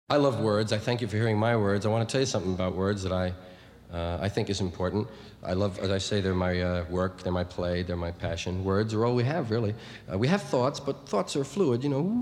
I love words. I thank you for hearing my words. I want to tell you something about words that I think is important. I love, as I say, they're my work, they're my play, they're my passion. Words are all we have, really. We have thoughts, but thoughts are fluid, you know.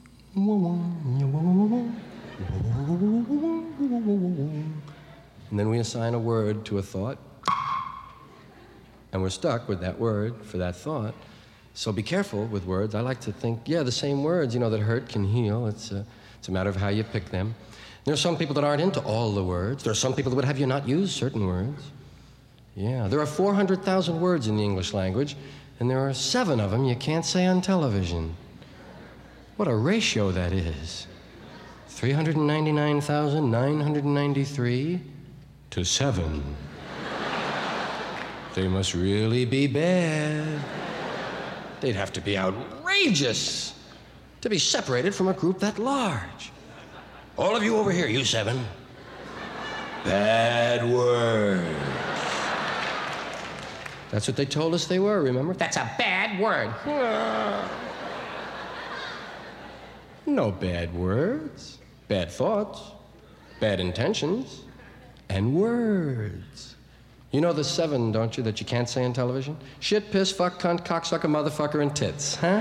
And then we assign a word to a thought, and we're stuck with that word for that thought. So be careful with words. I like to think, yeah, the same words, you know, that hurt can heal. It's a matter of how you pick them. There are some people that aren't into all the words. There are some people that would have you not use certain words. Yeah, there are 400,000 words in the English language, and there are 7 of them you can't say on television. What a ratio that is. 399,993 to 7. They must really be bad. They'd have to be outrageous to be separated from a group that large. All of you over here, you 7. Bad words. That's what they told us they were, remember? That's a bad word. No bad words, bad thoughts, bad intentions, and words. You know the 7, don't you, that you can't say on television? Shit, piss, fuck, cunt, cocksucker, motherfucker, and tits, huh?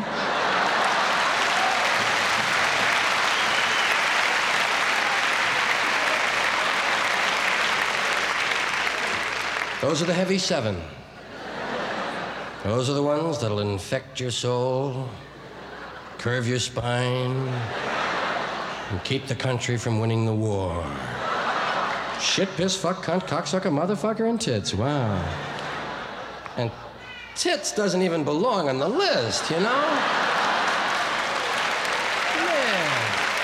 Those are the heavy 7. Those are the ones that'll infect your soul, curve your spine, and keep the country from winning the war. Shit, piss, fuck, cunt, cocksucker, motherfucker, and tits. Wow. And tits doesn't even belong on the list, you know? Yeah.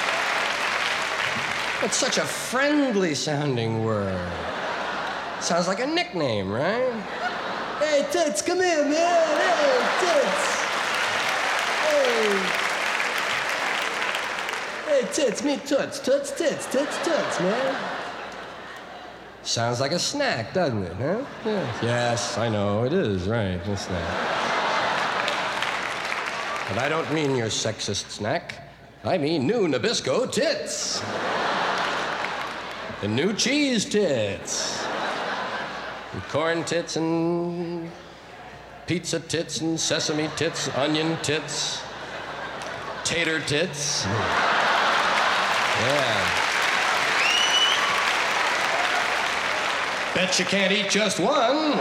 It's such a friendly sounding word. Sounds like a nickname, right? Hey, Tits, come here, man. Hey, Tits. Hey, Tits, meet Toots. Toots, Tits, Tits, Toots, man. Sounds like a snack, doesn't it, huh? Yeah. Yes, I know, it is, right, a snack. But I don't mean your sexist snack. I mean new Nabisco tits. The new cheese tits. And corn tits and pizza tits and sesame tits, onion tits, tater tits. Yeah. Bet you can't eat just one.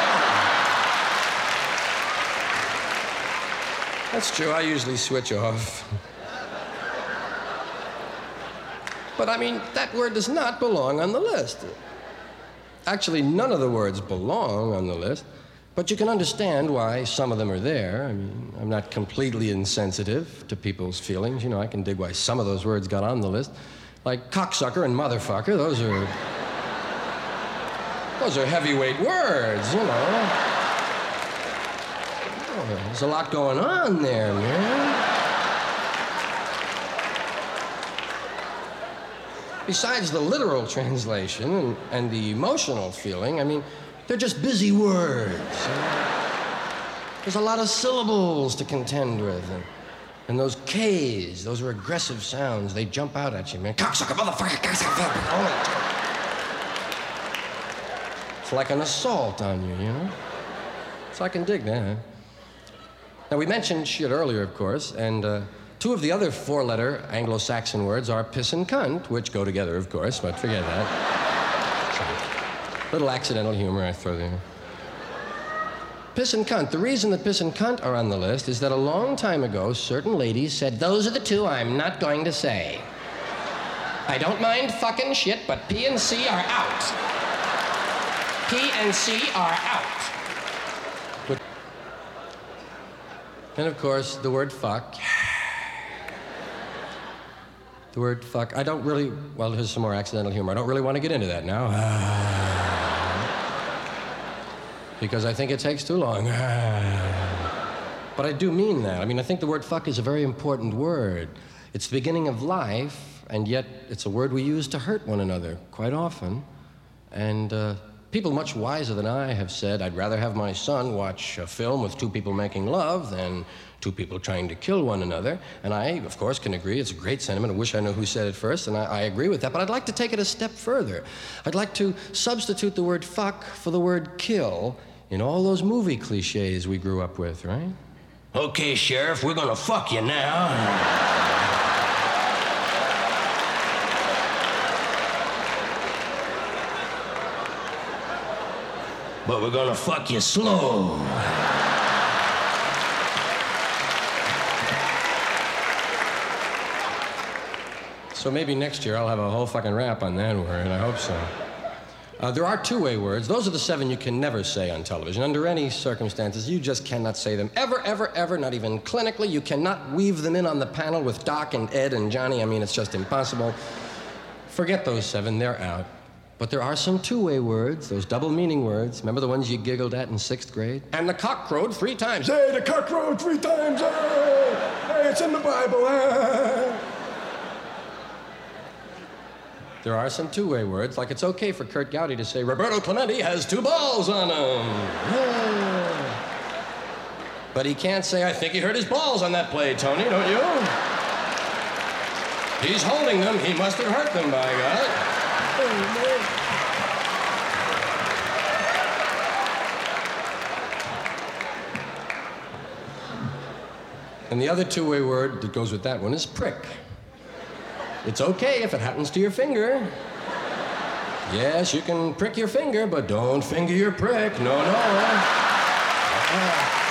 That's true, I usually switch off. But I mean, that word does not belong on the list. Actually, none of the words belong on the list, but you can understand why some of them are there. I mean, I'm not completely insensitive to people's feelings. You know, I can dig why some of those words got on the list. Like cocksucker and motherfucker, those are heavyweight words, you know. Oh, there's a lot going on there, man. Besides the literal translation and the emotional feeling, I mean, they're just busy words. There's a lot of syllables to contend with. And those K's, those are aggressive sounds. They jump out at you, man. Cocksucker, motherfucker, cocksucker. It's like an assault on you, you know? So I can dig that. Now, we mentioned shit earlier, of course, and 2 of the other 4-letter Anglo-Saxon words are piss and cunt, which go together, of course, but forget that. Sorry. Little accidental humor I throw there. Piss and cunt. The reason that piss and cunt are on the list is that a long time ago, certain ladies said, those are the 2 I'm not going to say. I don't mind fucking shit, but P and C are out. P and C are out. And of course, the word fuck. The word fuck, I don't really, well, here's some more accidental humor. I don't really want to get into that now. Because I think it takes too long. But I do mean that. I mean, I think the word fuck is a very important word. It's the beginning of life, and yet it's a word we use to hurt one another quite often. And people much wiser than I have said, I'd rather have my son watch a film with two people making love than two people trying to kill one another. And I, of course, can agree. It's a great sentiment. I wish I knew who said it first, and I agree with that. But I'd like to take it a step further. I'd like to substitute the word fuck for the word kill in all those movie cliches we grew up with, right? Okay, Sheriff, we're gonna fuck you now. But we're gonna fuck you slow. So maybe next year I'll have a whole fucking rap on that word. I hope so. There are two-way words. Those are the 7 you can never say on television. Under any circumstances, you just cannot say them. Ever, ever, ever, not even clinically. You cannot weave them in on the panel with Doc and Ed and Johnny. I mean, it's just impossible. Forget those 7. They're out. But there are some two-way words, those double-meaning words. Remember the ones you giggled at in 6th grade? And the cock crowed 3 times. Hey, the cock crowed 3 times. Hey, it's in the Bible. There are some two-way words, like it's okay for Kurt Gowdy to say, Roberto Clemente has 2 balls on him. Yeah. But he can't say, I think he hurt his balls on that play, Tony, don't you? He's holding them. He must have hurt them, by God. And the other two-way word that goes with that one is prick. It's okay if it happens to your finger. Yes, you can prick your finger, but don't finger your prick. No, no.